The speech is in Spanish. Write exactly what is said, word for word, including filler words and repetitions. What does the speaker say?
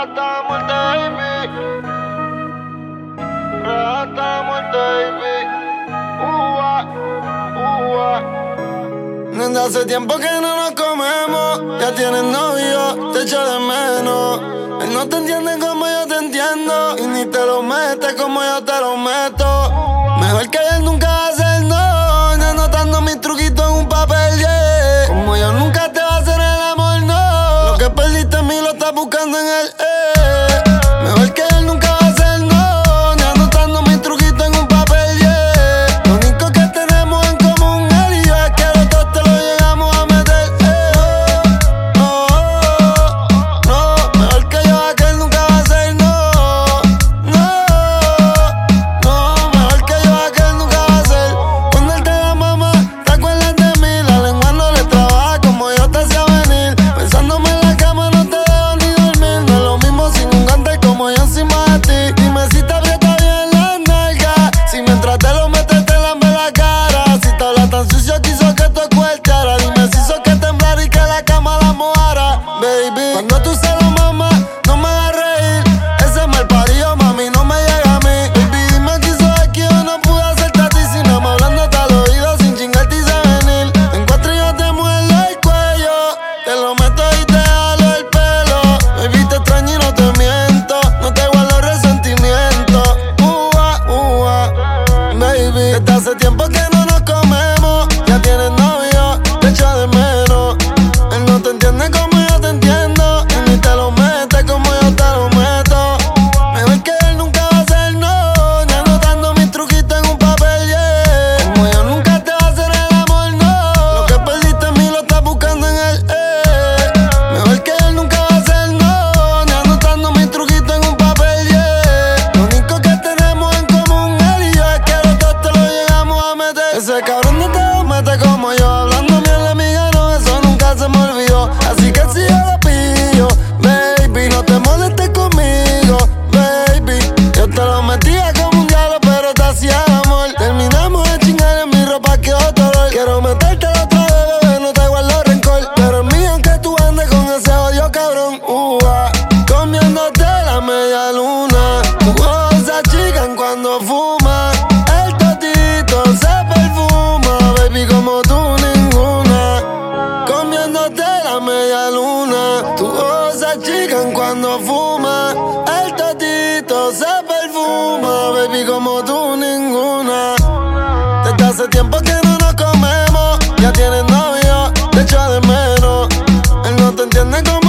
Rata muerte, baby. Rata muerte, baby. Ua, ua. Desde hace tiempo que no nos comemos. Ya tienes novio, te echo de menos. Él no te entiende como yo te entiendo. Y ni te lo mete como yo te lo meto. Mejor que él nunca va a hacer no. Ni anotando mis truquitos en un papel, yeah. Como yo nunca te va a hacer el amor, no. Lo que perdiste en mí lo estás buscando en él, eh. Mejor que él nunca va a hacer no. Ni anotando mis truquitos en un papel, yeah. Lo único que tenemos en común él y yo es que los dos te lo llegamos a meter, eh. No, no, mejor que yo a que él nunca va a hacer no. No, no, mejor que yo a que él nunca va a hacer. Cuando él te da mamá, te acuerdas de mí. La lengua no le trabaja como yo te hacía venir. Pensándome en la cama no te dejo ni dormir. No es lo mismo sin un gante como yo encima de ti. Dime si te aprieta bien las nalgas. Si mientras te lo metes te lambe la cara. Si te habla tan sucio que hizo que tu escuchara. Dime si hizo que temblara y que la cama la mojara. Baby, cuando tú se lo mamas, no me hagas reír. Ese mal parido, mami, no me llega a mí. Baby, dime qué hizo es que yo no pude hacerte a ti. Si no me hablándote al oído sin chingarte y sé venir. Te encuentro y yo te muerdo el cuello. Te lo meto y te jalo el pelo. Baby, te extraño y no te miento. No te guardo resentimiento. Ua, ua, baby. Desde hace tiempo que no nos comemos. Ya tienes novio, te echo de menos. Él no te entiende como yo te entiendo. Y ni te lo mete como yo te lo meto. Mejor que él nunca va a hacer no. Ni anotando mis truquitos en un papel, yeah. Como yo nunca te va a hacer el amor, no. Lo que perdiste en mí lo estás buscando en él, eh. Mejor que él nunca va a hacer no. Ni anotando mis truquitos en un papel, yeah. Lo único que tenemos en común él y yo es que los dos te lo llegamos a meter. Ese cabrón no te lo mete como yo. Hablando bien la amiga, no, eso nunca se me olvidó. Así que si yo lo pillo, baby, no te molestes conmigo, baby. Yo te lo metía como un diablo, pero te hacía amor. Terminamos de chingar en mi ropa, que otro olor. Quiero meterte la otra vez, bebé, no te guardo rencor. Pero es mío aunque tú andes con ese odio cabrón. Ua, comiéndote la media luna. Tus ojos se achican cuando fumas. El totito se perfuma, baby, como tú ninguna. Comiéndote la media luna. Tus ojos se achican cuando fumas. El totito se perfuma, baby, como tú ninguna. Desde hace tiempo que no nos comemos. Ya tienes novio, te echo de menos. Él no te entiende como